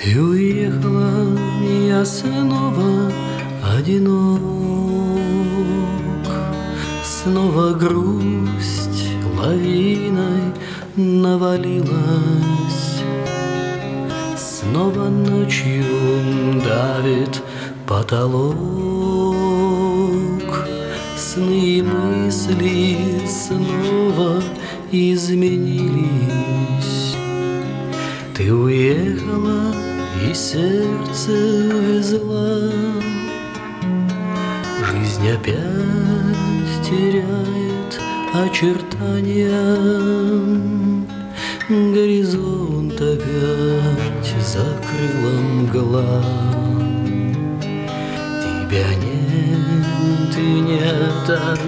Ты уехала, я снова одинок. Снова грусть лавиной навалилась. Снова ночью давит потолок. Сны и мысли снова изменились. Ты уехала и сердце увезла. Жизнь опять теряет очертания. Горизонт опять закрыла мгла. Тебя нет и нет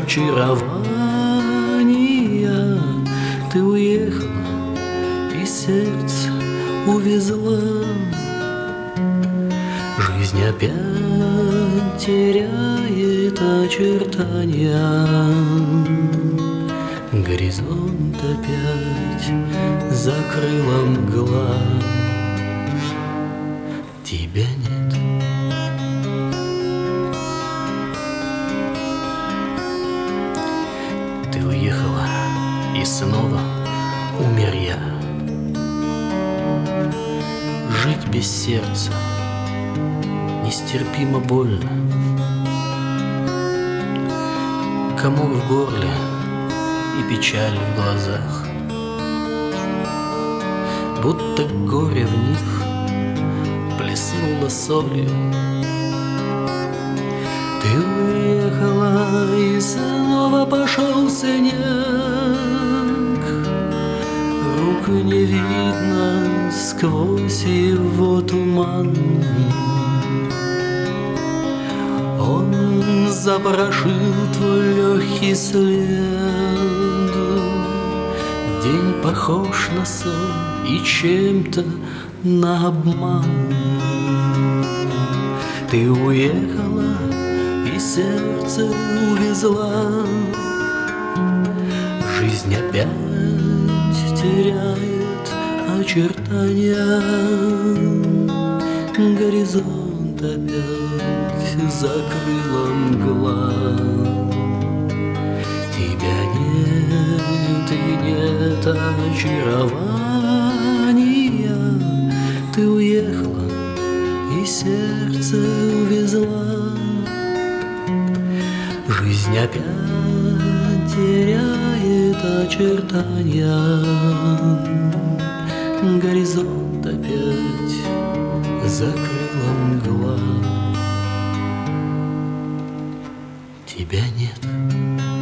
очарования. Ты уехала и сердце увезла. Жизнь опять теряет очертания. Горизонт опять закрыла мгла. Тебя нет. Ты уехала, и снова умер я. Жить без сердца нестерпимо больно. Комок в горле и печаль в глазах, будто горе в них плеснуло солью. Ты уехала, и снова пошел снег. Рук не видно сквозь его туман. Он запорошил твой легкий след. День похож на сон и чем-то на обман. Ты уехала и сердце увезла. Жизнь опять теряет очертания. Горизонт опять закрыла мгла. Тебя нет и нет очарования. Ты уехала и сердце увезла. Жизнь опять теряет очертания. Горизонт опять закрыла мгла. Тебя нет.